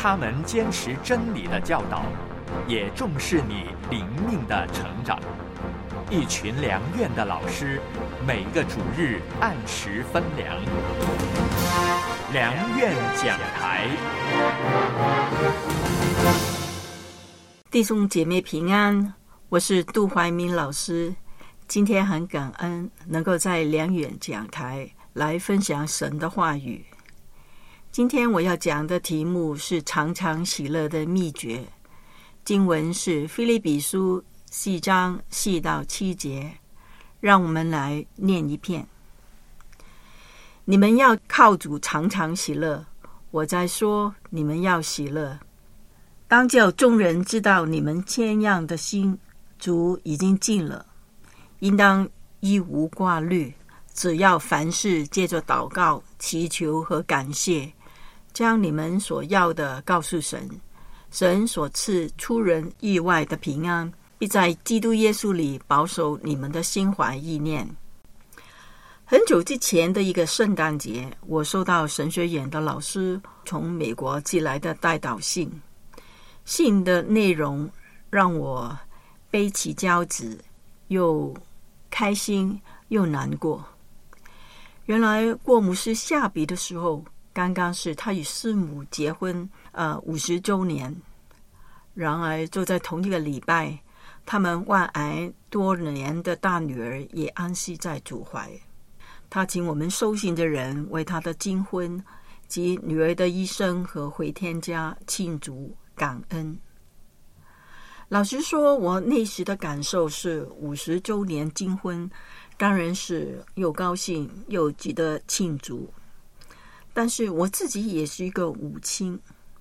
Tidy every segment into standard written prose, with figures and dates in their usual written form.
他们坚持真理的教导，也重视你灵命的成长。一群良院的老师，每个主日按时分粮。良院讲台， 弟兄姐妹平安，我是杜怀民老师。今天很感恩能够在良院讲台来分享神的话语。今天我要讲的题目是常常喜乐的秘诀，经文是腓立比书4章4到7节，让我们来念一遍。你们要靠主常常喜乐，我在说你们要喜乐。当叫众人知道你们谦让的心，主已经尽了。应当一无挂虑，只要凡事借着祷告、祈求和感谢，将你们所要的告诉神。神所赐出人意外的平安，必在基督耶稣里保守你们的心怀意念。很久之前的一个圣诞节，我收到神学院的老师从美国寄来的代祷信，信的内容让我悲其交子，又开心又难过。原来郭牧师下笔的时候，刚刚是他与师母结婚50周年。然而就在同一个礼拜，他们患癌多年的大女儿也安息在主怀。他请我们收信的人为他的金婚及女儿的一生和回天家庆祝感恩。老实说，我那时的感受是50周年金婚当然是又高兴又值得庆祝，但是我自己也是一个母亲。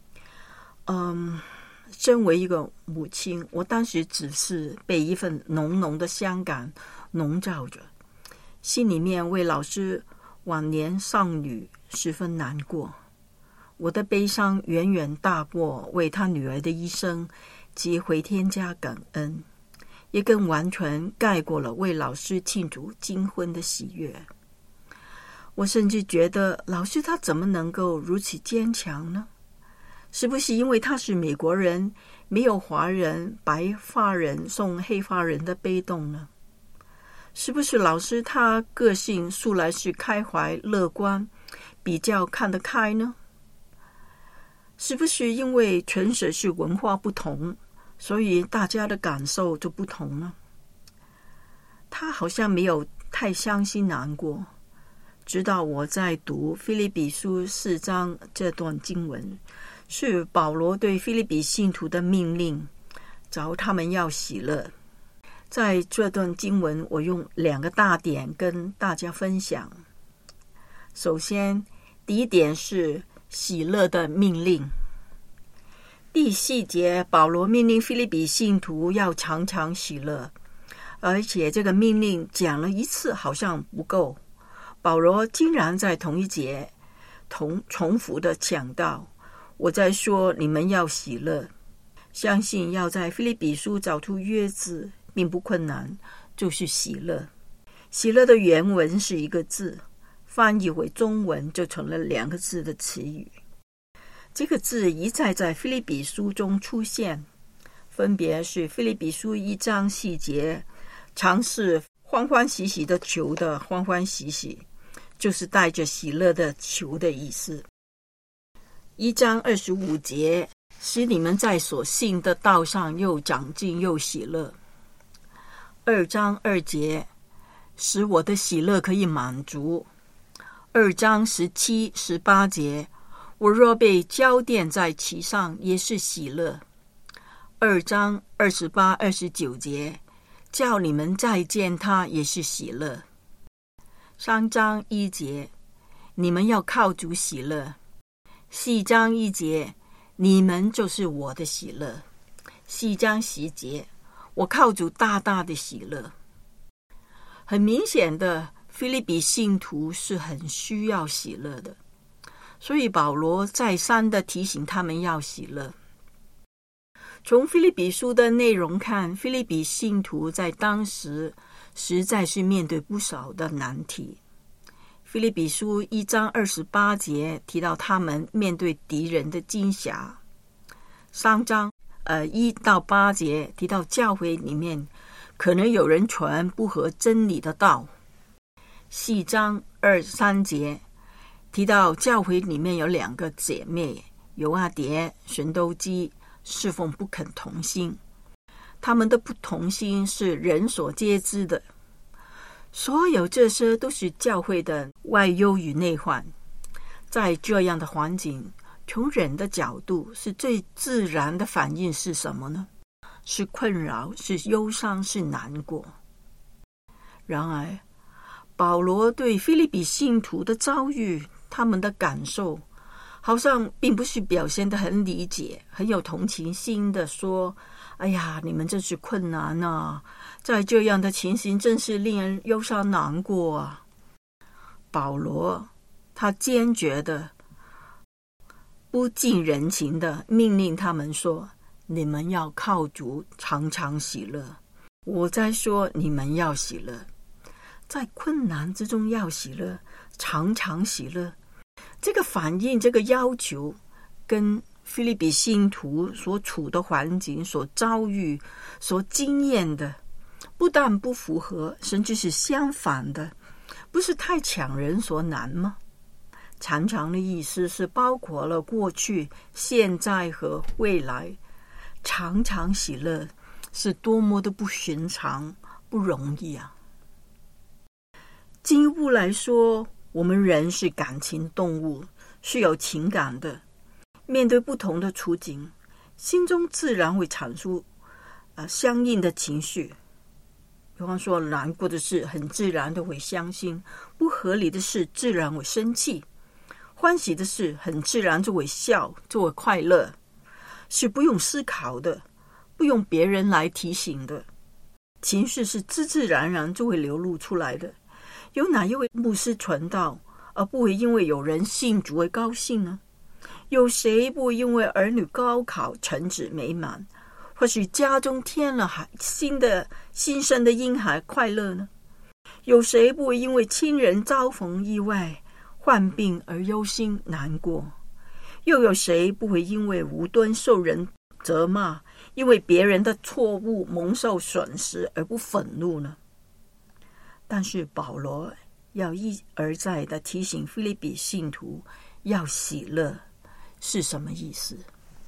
身为一个母亲，我当时只是被一份浓浓的伤感笼罩着，心里面为老师晚年丧女十分难过。我的悲伤远远大过为他女儿的一生及回天家感恩，也更完全盖过了为老师庆祝金婚的喜悦。我甚至觉得老师他怎么能够如此坚强呢？是不是因为他是美国人，没有华人白发人送黑发人的悲动呢？是不是老师他个性素来是开怀乐观，比较看得开呢？是不是因为纯粹是文化不同，所以大家的感受就不同呢？他好像没有太伤心难过。直到我在读腓立比书4章这段经文，是保罗对腓立比信徒的命令，找他们要喜乐。在这段经文，我用2个大点跟大家分享。首先，第一点是喜乐的命令。第4节，保罗命令腓立比信徒要常常喜乐，而且这个命令讲了一次好像不够，保罗竟然在同一节重复的讲到，我在说你们要喜乐。相信要在腓立比书找出约字并不困难，就是喜乐。喜乐的原文是一个字，翻译为中文就成了2个字的词语。这个字一再在腓立比书中出现，分别是腓立比书1章4节，常是欢欢喜喜的求的欢欢喜喜，就是带着喜乐的求的意思。1章25节，使你们在所信的道上又长进又喜乐。2章2节，使我的喜乐可以满足。2章17、18节，我若被浇奠在其上，也是喜乐。2章28、29节，叫你们再见他，也是喜乐。3章1节，你们要靠主喜乐。4章1节，你们就是我的喜乐。4章10节，我靠主大大的喜乐。很明显的，腓立比信徒是很需要喜乐的，所以保罗再三的提醒他们要喜乐。从腓立比书的内容看，腓立比信徒在当时实在是面对不少的难题。腓立比书1章28节提到他们面对敌人的惊吓， 3章1到8节提到教会里面可能有人传不合真理的道。4章2、3节提到教会里面有2个姐妹犹阿蝶、神都基侍奉不肯同心，他们的不同心是人所皆知的。所有这些都是教会的外忧与内患。在这样的环境，从人的角度，是最自然的反应是什么呢？是困扰，是忧伤，是难过。然而保罗对腓立比信徒的遭遇，他们的感受好像并不是表现得很理解，很有同情心的说，哎呀，你们真是困难啊，在这样的情形真是令人忧伤难过啊。保罗他坚决的不近人情的命令他们说，你们要靠主常常喜乐。我在说你们要喜乐，在困难之中要喜乐，常常喜乐。这个反应，这个要求跟腓立比信徒所处的环境、所遭遇、所经验的不但不符合，甚至是相反的，不是太强人所难吗？常常的意思是包括了过去、现在和未来。常常喜乐是多么的不寻常，不容易啊。进一步来说，我们人是感情动物，是有情感的。面对不同的处境，心中自然会产出相应的情绪。比方说，难过的事很自然的会伤心，不合理的事自然会生气，欢喜的事很自然就会笑，就会快乐，是不用思考的，不用别人来提醒的。情绪是自自然然就会流露出来的。有哪一位牧师传道而不会因为有人信主而高兴呢？有谁不会因为儿女高考成绩美满，或许家中添了新生的婴孩快乐呢？有谁不会因为亲人遭逢意外患病而忧心难过？又有谁不会因为无端受人责骂，因为别人的错误蒙受损失而不愤怒呢？但是保罗要一而再的提醒腓立比信徒要喜乐是什么意思？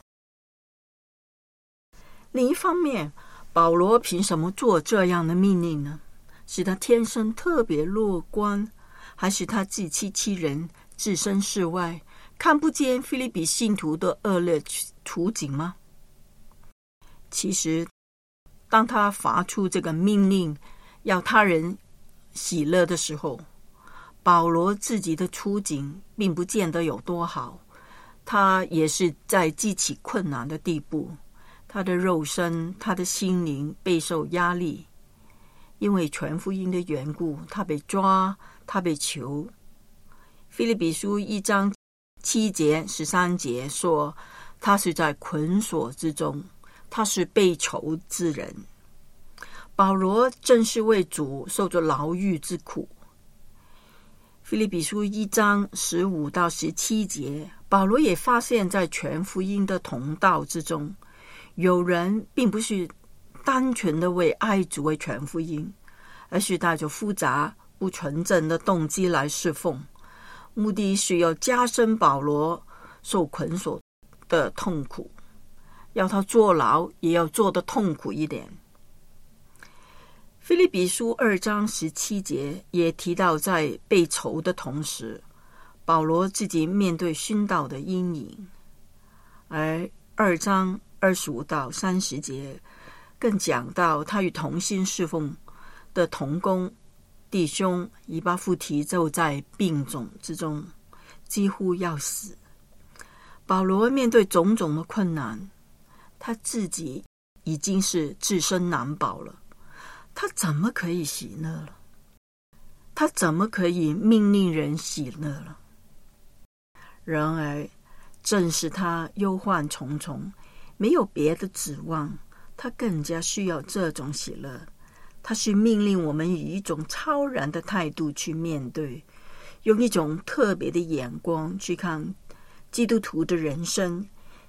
另一方面，保罗凭什么做这样的命令呢？是他天生特别乐观，还是他自欺欺人，置身事外，看不见腓立比信徒的恶劣处境吗？其实当他发出这个命令要他人喜乐的时候，保罗自己的处境并不见得有多好，他也是在极其困难的地步，他的肉身，他的心灵备受压力，因为传福音的缘故，他被抓，他被囚。腓立比书1章7节13节说，他是在捆锁之中，他是被囚之人。保罗正是为主受着牢狱之苦。腓立比书1章15到17节，保罗也发现在全福音的同道之中，有人并不是单纯的为爱主为全福音，而是带着复杂不纯正的动机来侍奉，目的是要加深保罗受捆锁的痛苦，要他坐牢也要坐得痛苦一点。腓立比书2章17节也提到，在被囚的同时，保罗自己面对殉道的阴影。而2章25到30节更讲到他与同心侍奉的同工弟兄以巴弗提就在病重之中，几乎要死。保罗面对种种的困难，他自己已经是自身难保了，他怎么可以喜乐了？他怎么可以命令人喜乐了？然而正是他忧患重重，没有别的指望，他更加需要这种喜乐。他是命令我们以一种超然的态度去面对，用一种特别的眼光去看基督徒的人生，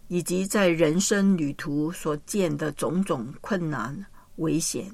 以及在人生旅途所见的种种困难危险。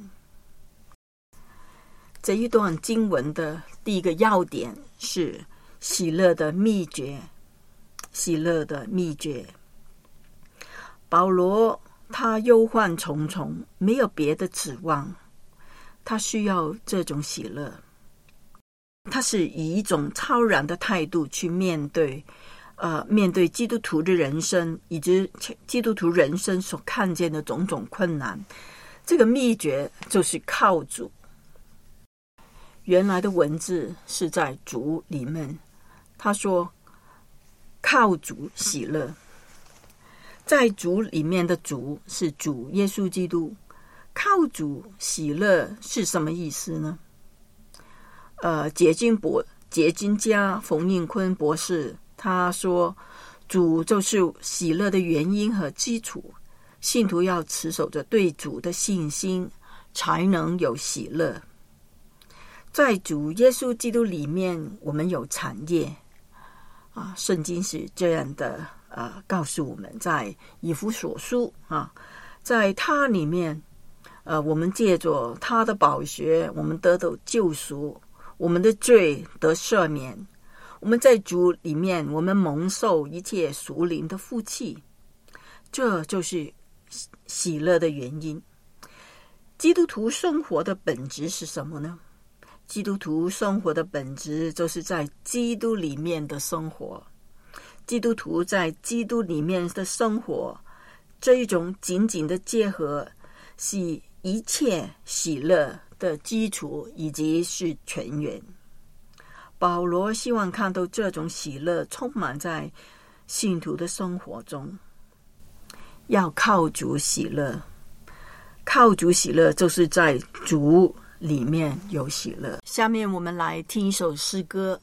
这一段经文的第一个要点是喜乐的秘诀。喜乐的秘诀。保罗他忧患重重，没有别的指望，他需要这种喜乐。他是以一种超然的态度去面对基督徒的人生，以及基督徒人生所看见的种种困难。这个秘诀就是靠主。原来的文字是在主里面，他说靠主喜乐。在主里面的主是主耶稣基督，靠主喜乐是什么意思呢？解经家冯应坤博士他说，主就是喜乐的原因和基础，信徒要持守着对主的信心，才能有喜乐。在主耶稣基督里面，我们有产业圣经是这样的告诉我们，在以弗所书在他里面我们借着他的宝血，我们得到救赎，我们的罪得赦免，我们在主里面，我们蒙受一切属灵的福气，这就是喜乐的原因。基督徒生活的本质是什么呢？基督徒生活的本质就是在基督里面的生活。基督徒在基督里面的生活，这一种紧紧的结合，是一切喜乐的基础，以及是泉源。保罗希望看到这种喜乐充满在信徒的生活中。要靠主喜乐，靠主喜乐就是在主里面有喜乐。下面我们来听一首诗歌。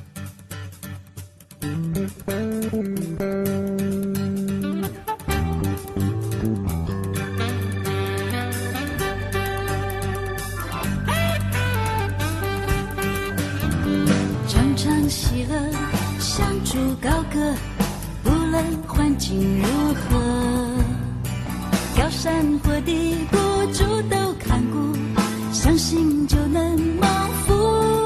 常常喜乐，向主高歌，不论环境如何，高山或低谷，主都看顾，相信就能蒙福。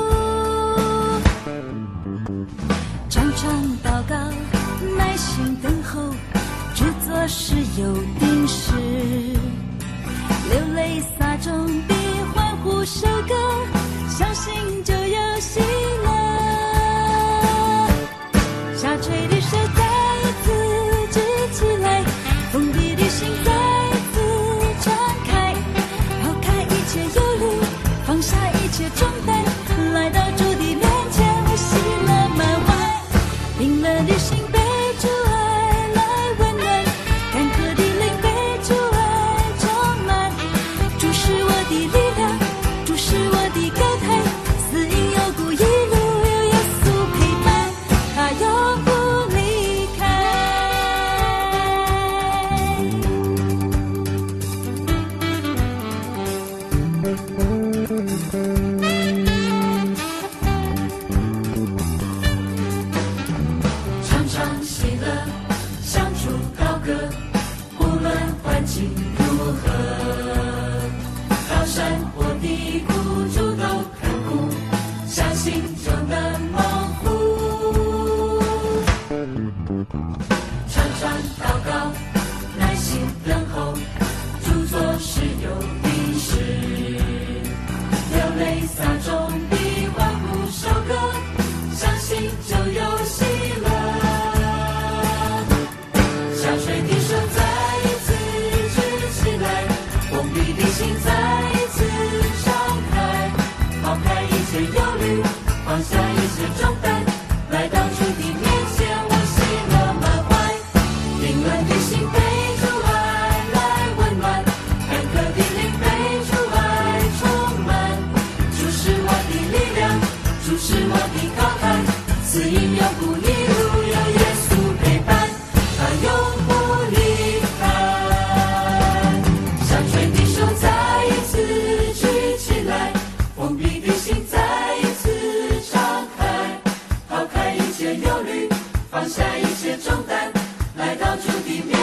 常常祷告，耐心等候，主做事有定时，流泪撒种地，欢呼收割，相信就有喜乐。下垂的手再一次举起来，封闭的心再一次敞开，抛开一切忧虑，放下一切重担，来到主的面前，我喜乐满怀。冰冷的心被主爱来温暖，干渴的灵被主爱充满。主是我的力量，主是我的高台，死荫幽谷一路有耶稣陪伴，他永不离开。常常喜乐，向主高歌，无论环境如何，高山或低谷，主都看顾，相信就能蒙福。常常祷告，耐心等候，主做事有定时，流泪撒种地，欢呼收割，相信就有喜乐。下垂的手再一次举起来，封闭的心再一次敞开，抛开一切忧虑，放下一切重担，来到主的面前，我喜乐满怀。凌乱的心被主爱来温暖，干渴的灵被主爱充满。主是我的力量，主是我的高台，死荫幽谷一路有耶稣陪伴，他永不离开。下垂的手再一次举起来，封闭的心再一次敞开，抛开一切忧虑，放下一切重担，来到主的面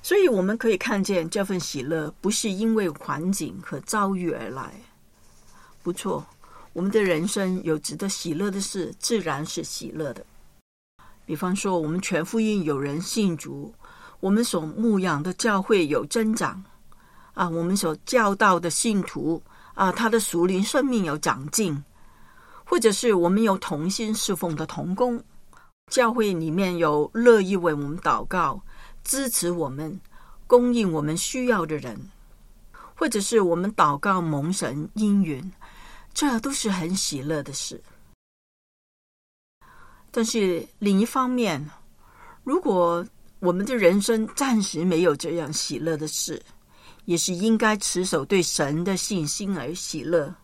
所以我们可以看见这份喜乐不是因为环境和遭遇而来。不错，我们的人生有值得喜乐的事，自然是喜乐的。比方说，我们全福音有人信主，我们所牧养的教会有增长我们所教导的信徒他的属灵生命有长进，或者是我们有同心侍奉的同工，教会里面有乐意为我们祷告，支持我们，供应我们需要的人，或者是我们祷告蒙神应允，这都是很喜乐的事。但是另一方面，如果我们的人生暂时没有这样喜乐的事，也是应该持守对神的信心而喜乐。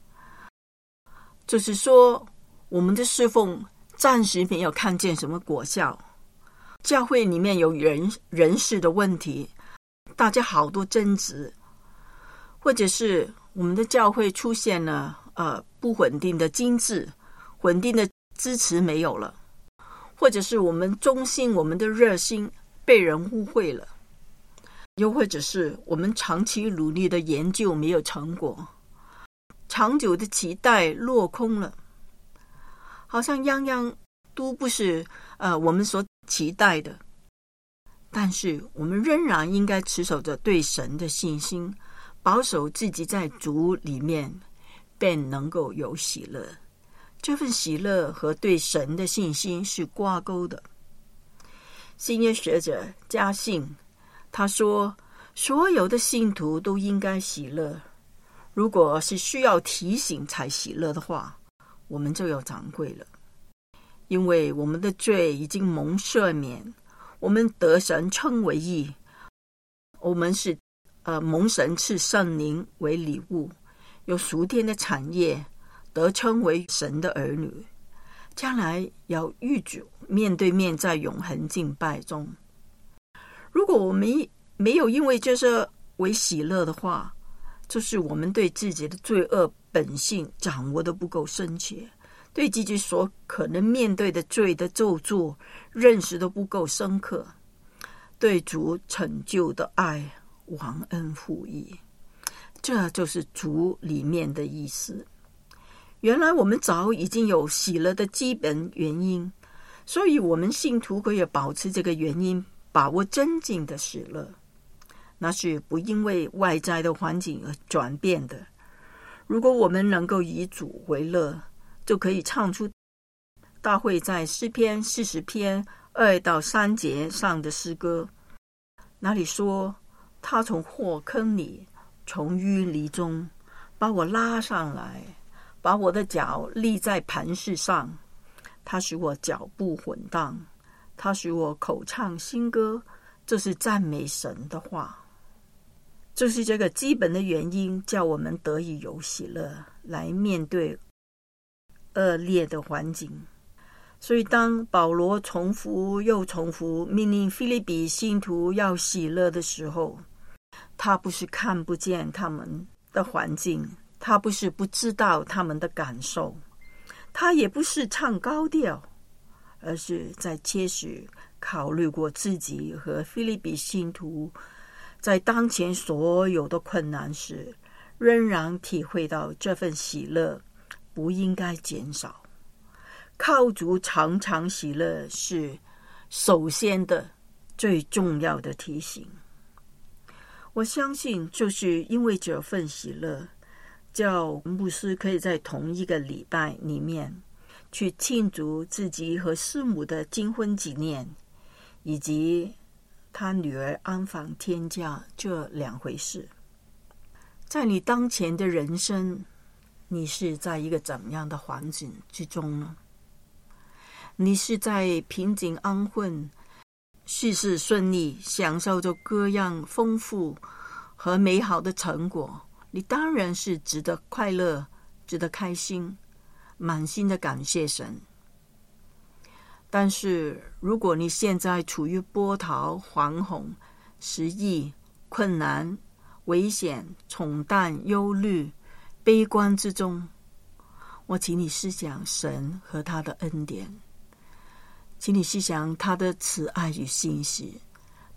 就是说，我们的侍奉暂时没有看见什么果效，教会里面有人事的问题，大家好多争执，或者是我们的教会出现了不稳定的经济，稳定的支持没有了，或者是我们忠心，我们的热心被人误会了，又或者是我们长期努力的研究没有成果，长久的期待落空了，好像样样都不是我们所期待的。但是我们仍然应该持守着对神的信心，保守自己在主里面便能够有喜乐。这份喜乐和对神的信心是挂钩的。新约学者加信他说，所有的信徒都应该喜乐，如果是需要提醒才喜乐的话，我们就有掌柜了。因为我们的罪已经蒙赦免，我们得神称为义，我们是蒙神赐圣灵为礼物，有属天的产业，得称为神的儿女，将来要与主面对面在永恒敬拜中。如果我们没有因为这些为喜乐的话，就是我们对自己的罪恶本性掌握的不够深切，对自己所可能面对的罪的咒诅认识的不够深刻，对主拯救的爱忘恩负义，这就是主里面的意思。原来我们早已经有喜乐的基本原因，所以我们信徒可以保持这个原因，把握真正的喜乐，那是不因为外在的环境而转变的。如果我们能够以主为乐，就可以唱出大卫在诗篇40篇2到3节上的诗歌，那里说，他从祸坑里，从淤泥中把我拉上来，把我的脚立在磐石上，他使我脚步稳当，他使我口唱新歌，这是赞美神的话。就是这个基本的原因，叫我们得以有喜乐，来面对恶劣的环境。所以当保罗重复又重复命令腓立比信徒要喜乐的时候，他不是看不见他们的环境，他不是不知道他们的感受，他也不是唱高调，而是在切实考虑过自己和腓立比信徒在当前所有的困难时，仍然体会到这份喜乐不应该减少。靠主常常喜乐是首先的最重要的提醒。我相信就是因为这份喜乐，叫牧师可以在同一个礼拜里面去庆祝自己和师母的金婚纪念，以及他女儿安放天家这2回事。在你当前的人生，你是在一个怎样的环境之中呢？你是在平静安稳、事事顺利，享受着各样丰富和美好的成果，你当然是值得快乐，值得开心，满心的感谢神。但是如果你现在处于波涛惶恐、失意、困难、危险、重担、忧虑、悲观之中，我请你思想神和他的恩典，请你思想他的慈爱与信实，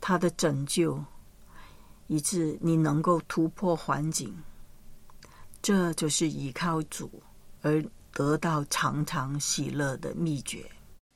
他的拯救，以致你能够突破环境。这就是依靠主而得到常常喜乐的秘诀。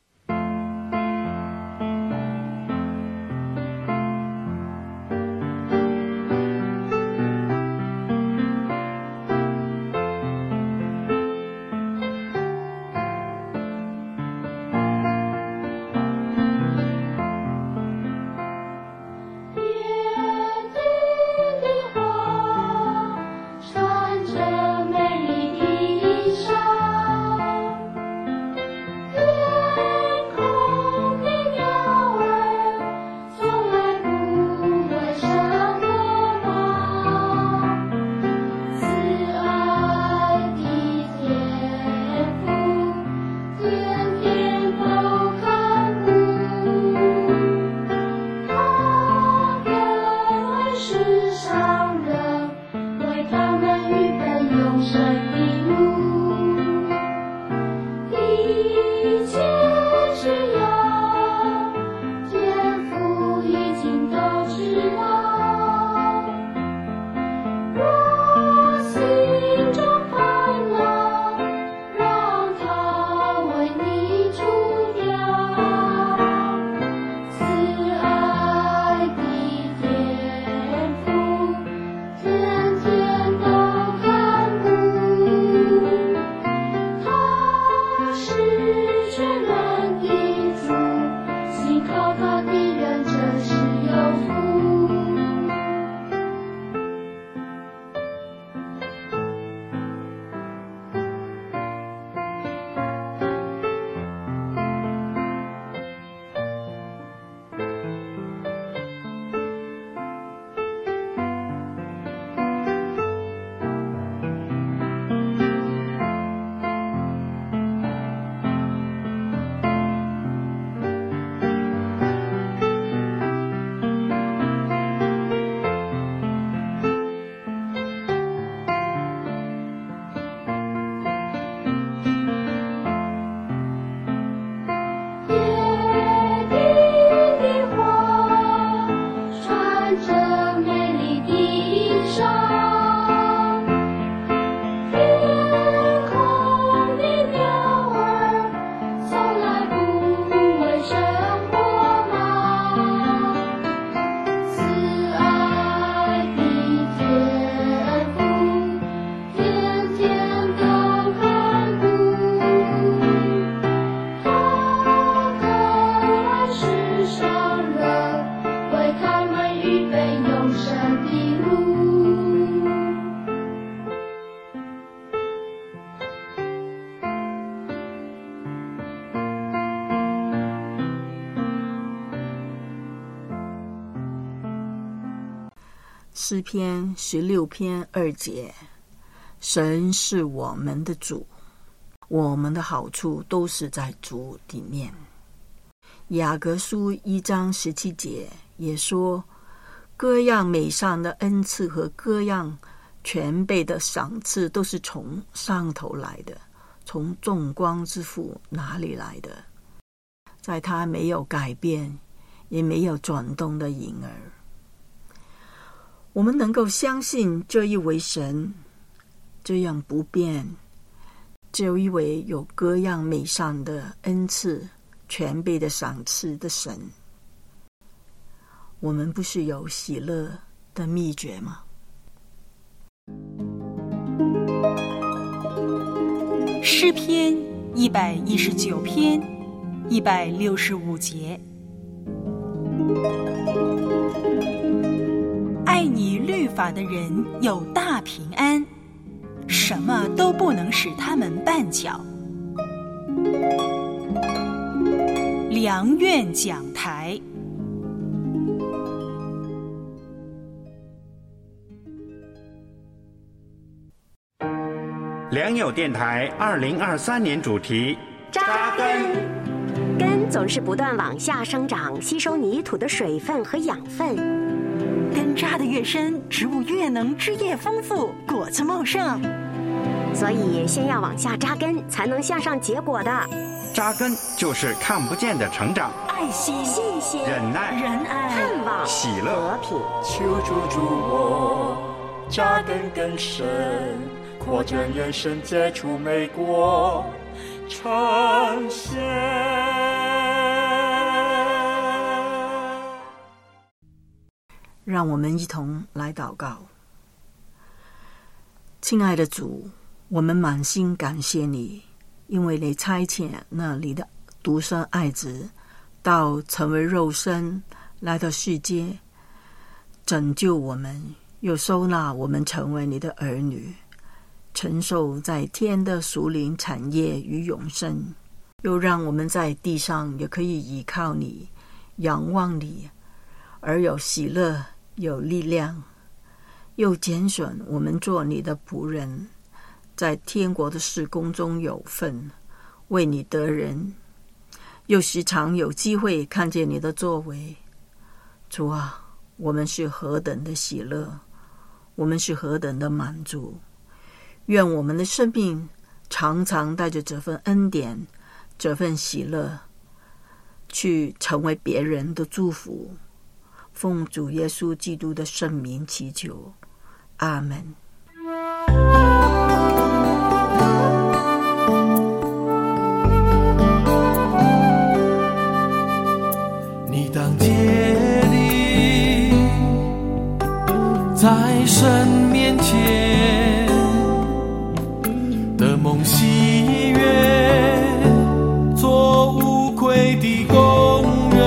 诗篇16篇2节，神是我们的主，我们的好处都是在主里面。雅各书1章17节也说，各样美善的恩赐和各样全备的赏赐都是从上头来的，从众光之父哪里来的？在他没有改变也没有转动的影儿。我们能够相信这一位神，这样不变，这一位有各样美善的恩赐、全备的赏赐的神。我们不是有喜乐的秘诀吗？ 诗篇119篇165节，爱你律法的人有大平安，什么都不能使他们绊脚。良苑讲台。 良友电台2023年主题： 扎根。根总是不断往下生长，吸收泥土的水分和养分。 根扎得越深，植物越能枝叶丰富，果子茂盛。 所以先要往下扎根，才能向上结果的。 扎根就是看不见的成长， 爱心、 信心、 忍耐、 仁爱、 盼望、 喜乐、 和平。 求助我，扎根更深，扩展延伸，接触美国，呈现。 让我们一同来祷告。亲爱的主，我们满心感谢你，因为你差遣那你的独生爱子到成为肉身来到世界，拯救我们，又收纳我们成为你的儿女，承受在天的属灵产业与永生，又让我们在地上也可以依靠你，仰望你，而有喜乐，有力量，又拣选我们做你的仆人，在天国的事工中有份，为你得人，又时常有机会看见你的作为。主啊，我们是何等的喜乐，我们是何等的满足。愿我们的生命常常带着这份恩典，这份喜乐，去成为别人的祝福。奉主耶稣基督的圣名祈求，阿们。 你当竭力在神面前的梦喜悦，做无愧的工人，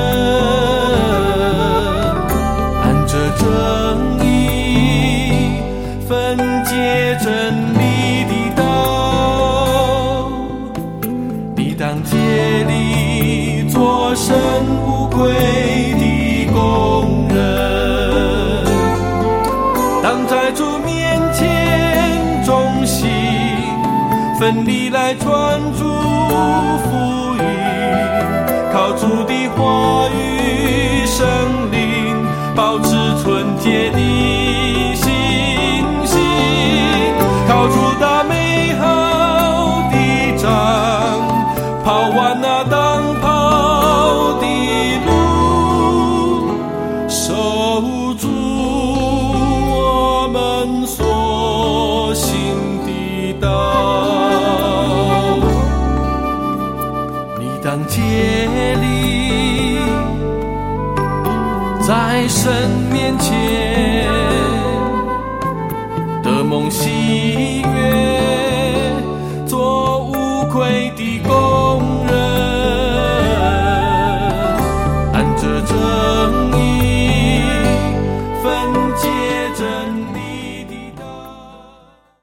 按着正义分解真理的道。你当竭力做神无愧的工人，当在主面前忠心奋力来传主福音，靠主的话语圣灵保持纯洁的信心，靠主打美好的仗，跑完那当跑的路，守住我们所行的道。你当竭力在神面前的梦喜悦，做无愧的工人，按着正义